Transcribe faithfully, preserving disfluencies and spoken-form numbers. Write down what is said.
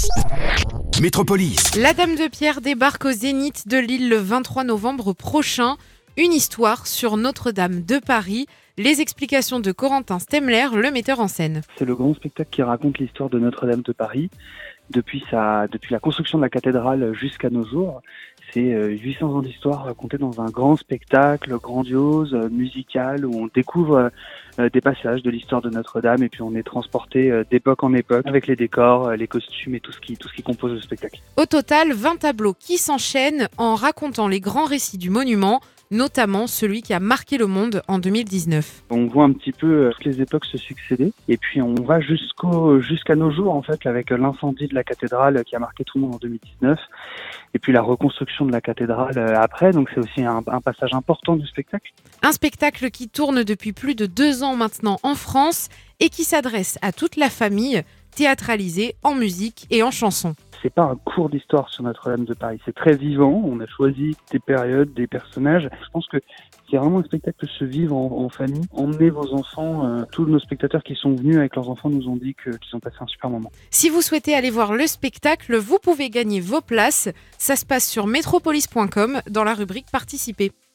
Métropolis. La Dame de Pierre débarque au Zénith de Lille le vingt-trois novembre prochain. Une histoire sur Notre-Dame de Paris. Les explications de Corentin Stemler, le metteur en scène. C'est le grand spectacle qui raconte l'histoire de Notre-Dame de Paris depuis sa, depuis la construction de la cathédrale jusqu'à nos jours. C'est huit cents ans d'histoire racontée dans un grand spectacle grandiose, musical, où on découvre des passages de l'histoire de Notre-Dame et puis on est transporté d'époque en époque avec les décors, les costumes et tout ce qui, tout ce qui compose le spectacle. Au total, vingt tableaux qui s'enchaînent en racontant les grands récits du monument, notamment celui qui a marqué le monde en deux mille dix-neuf. On voit un petit peu toutes les époques se succéder et puis on va jusqu'au, jusqu'à nos jours en fait avec l'incendie de la cathédrale qui a marqué tout le monde en deux mille dix-neuf et puis la reconstruction de la cathédrale après, donc c'est aussi un, un passage important du spectacle. Un spectacle qui tourne depuis plus de deux ans maintenant en France et qui s'adresse à toute la famille, théâtralisé en musique et en chanson. C'est pas un cours d'histoire sur Notre-Dame de Paris, c'est très vivant, on a choisi des périodes, des personnages. Je pense que c'est vraiment un spectacle de se vivre en, en famille. Emmenez vos enfants, euh, tous nos spectateurs qui sont venus avec leurs enfants nous ont dit que, qu'ils ont passé un super moment. Si vous souhaitez aller voir le spectacle, vous pouvez gagner vos places. Ça se passe sur métropolis point com dans la rubrique Participer.